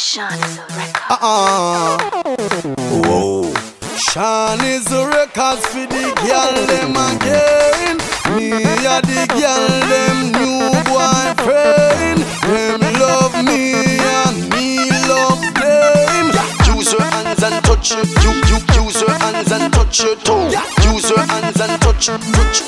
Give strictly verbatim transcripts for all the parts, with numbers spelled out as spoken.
Sean is a record. Uh-uh. Whoa. Sean is a records for the girl them again. Me a the girl them new boyfriend. Them love me and me love them. Use your hands and touch it. You, you, use your hands and touch your toe. Use your hands and touch, touch.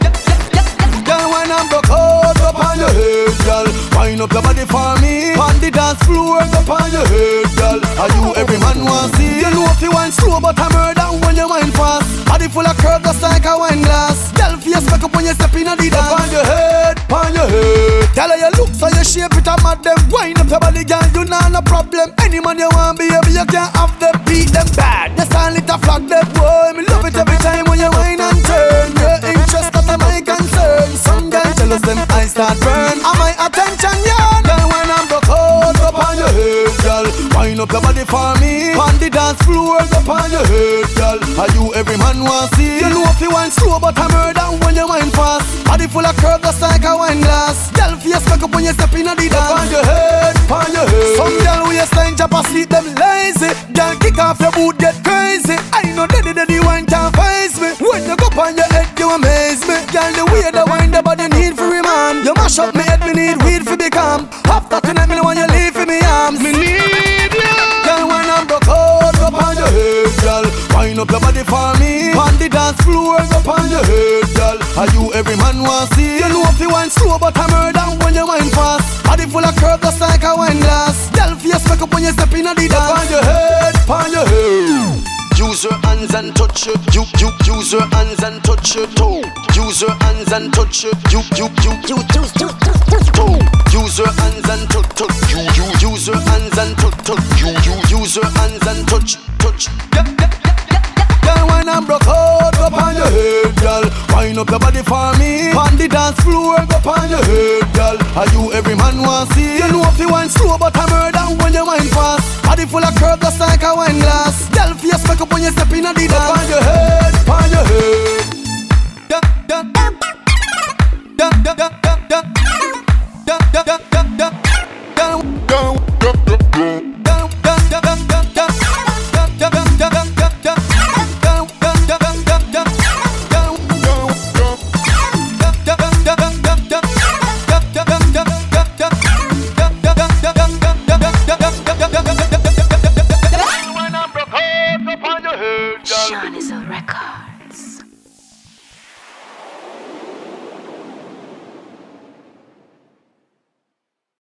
Girl, when I'm broke out, go on your head, girl. Wind up your body for me. On the dance floor, go on your head, girl. Are you every man want see? You know if you wine slow, but I'm murder when you wine fast. Body full of curves, just like a wine glass. Girl, face back up when you step in the dance. Go on your head, on your head. Tell her your look, so you shape it, I'm at them. Wind up your body, girl, you know no problem. Any man you want, baby, you can't have them. Beat them bad. Just all it a flag, that boy. Me love it every time when you wine and turn. Your interest, not my concern. Some guys jealous, them eyes start burn. Am I attention, yeah? Girl, when I'm broke out, up on your head, girl. Wind up your body for me. On the dance floor, up on your head, girl. Are you every man want see? You know if you wine slow, but I'm murder when you wine fast. Body full of curves, just like a wine glass. Girl, face back up when you step in the dance. Up on your head, on your head. Some girl waistline jump asleep, them lazy. Girl, kick off your boot, get crazy. I know daddy, daddy wine can't face me. When you go on your head, you amaze me. Girl, the way the wine, the body need for a man. You mash up me head, me need weed for become. After tonight, me know when you leave for me arms. Me need you. Girl, when I'm broke out, go on your head, girl. Wind up your body for me. On the dance floor, go on your head, girl. Are you every man want see? You know if you wine slow, but I'm murder when you wine fast. Body full of curves, just like a wine glass. Girl, face back up when you step in the dance. On your head, on your head. Use your hands and touch it. You, you, use your hands and touch your toe. Use your hands and touch it. You, you, you, you, use, use, use, toe. Use your hands and touch, touch. You, you, use your hands and touch, touch. You, you, use your hands and touch, touch. Girl, when I'm broke out, go on your head, girl. Wind up your body for me. On the dance floor, go on your head, girl. Are you every man want see? You know if you wine slow, but I'm murder when you wine fast. Body full of curves, just like a wine glass. Girl, face back up when you step in the dance.